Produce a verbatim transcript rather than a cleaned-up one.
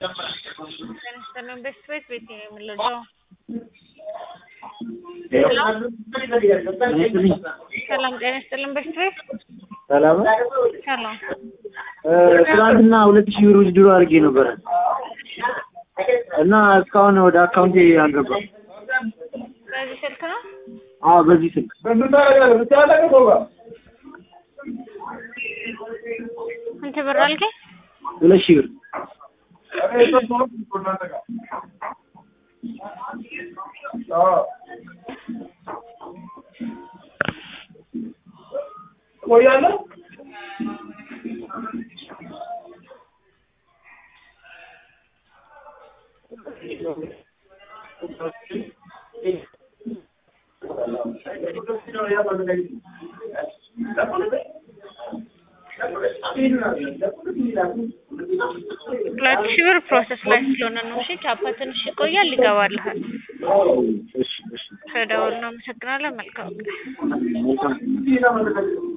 Tennis best way with Melody. ሰላም ጤና ይስጥልን በሽታ ሰላም ሰላም ትናንትና ሁለት ሺህ ብር ድሮ አድርጌ ነበር እና እስካሁን ወደ አካውንቴ አልገባም። በዚህ ስልክ ነው? አዎ በዚህ ስልክ አንተ ብር አልከኝ? ሁለት ሺህ ብር ቆያለ ሁለት ሺህ ብር ፕሮሰስ ላይ ስለሆነ ነው። እሺ ቻፓ ትንሽ ይቆያል ይገባልሃል። እሺ እሺ ተደውል ነው። አመሰግናለሁ። መልካም